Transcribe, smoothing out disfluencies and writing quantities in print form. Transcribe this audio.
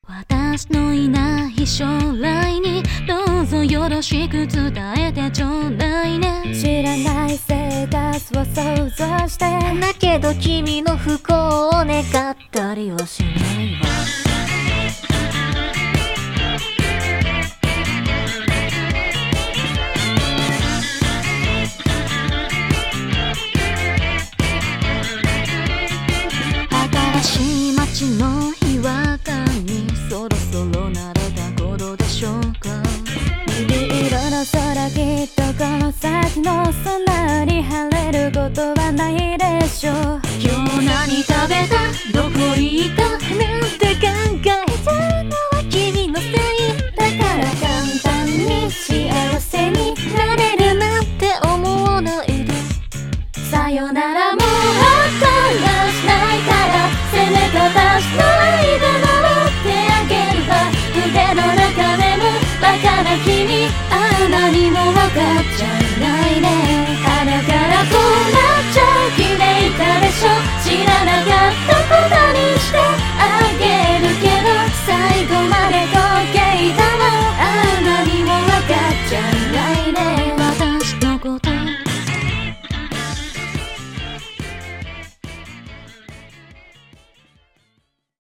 私のいない将来にどうぞよろしく伝えてちょうだいね。 知らない生活を想像してだけど君の不幸を願ったりはしないわ。新しい街の違和感にそろそろ慣れた頃でしょうか。 緑色の空、きっとこの先の空に晴れることはないでしょう。 今日何食べた、どこ行ったなんて考えたのは君のせいだから簡単に幸せになれるなんて思わないで。 さよならも後がしないから責め方しないで守ってあげるわ。腕の中でもバカな君、ああ何も分かっちゃう